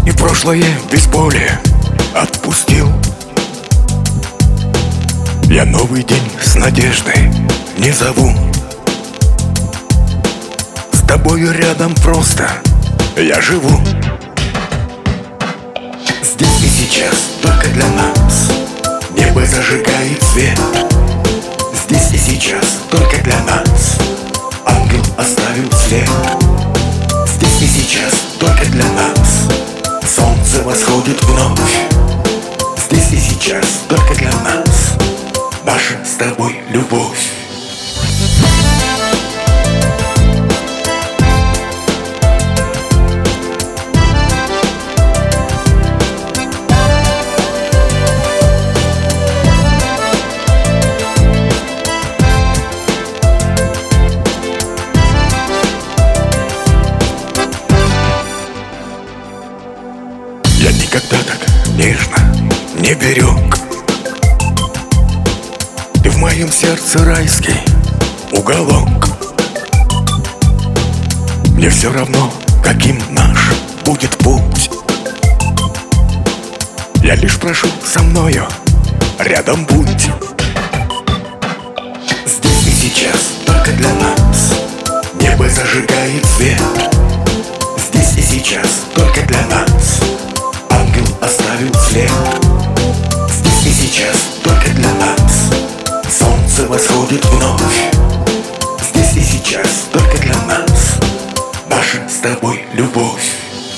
И прошлое без боли отпустил. Я новый день с надеждой не зову. С тобою рядом просто я живу. Здесь и сейчас только для нас небо зажигает свет. Здесь и сейчас только для нас ангел оставил след. Здесь и сейчас только для нас солнце восходит вновь. Здесь и сейчас только для нас наша с тобой любовь. Я никогда так нежно не берег. Ты в моем сердце райский уголок. Мне все равно, каким наш будет путь. Я лишь прошу, со мною рядом будь. Здесь и сейчас только для нас небо зажигает свет. Здесь и сейчас только для нас ангел оставил след. Здесь и сейчас только для нас солнце восходит вновь. Здесь и сейчас только для нас наша с тобой любовь.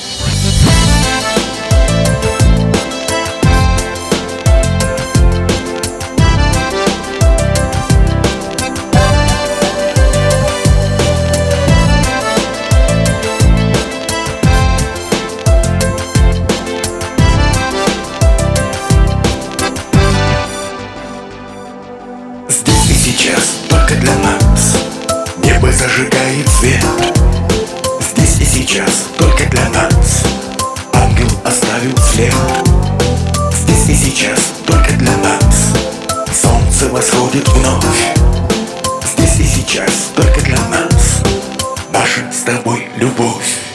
Сейчас только для нас небо зажигает свет. Здесь и сейчас только для нас ангел оставил след. Здесь и сейчас только для нас солнце восходит вновь. Здесь и сейчас только для нас наша с тобой любовь.